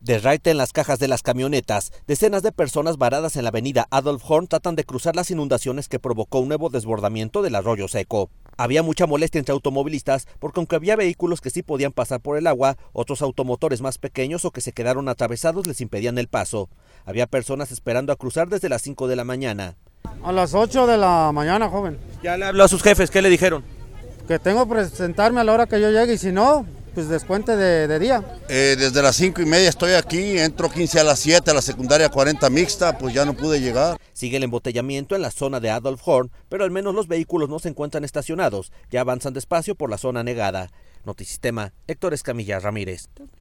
Derraite en las cajas de las camionetas, decenas de personas varadas en la avenida Adolf Horn tratan de cruzar las inundaciones que provocó un nuevo desbordamiento del arroyo seco. Había mucha molestia entre automovilistas porque aunque había vehículos que sí podían pasar por el agua, otros automotores más pequeños o que se quedaron atravesados les impedían el paso. Había personas esperando a cruzar desde las 5 de la mañana. A las 8 de la mañana, joven. ¿Ya le habló a sus jefes? ¿Qué le dijeron? Que tengo que presentarme a la hora que yo llegue y si no, pues descuente de día. Desde las 5:30 estoy aquí, entro 15 a las 7 a la secundaria 40 mixta, pues ya no pude llegar. Sigue el embotellamiento en la zona de Adolf Horn, pero al menos los vehículos no se encuentran estacionados, ya avanzan despacio por la zona anegada. Notisistema, Héctor Escamilla Ramírez.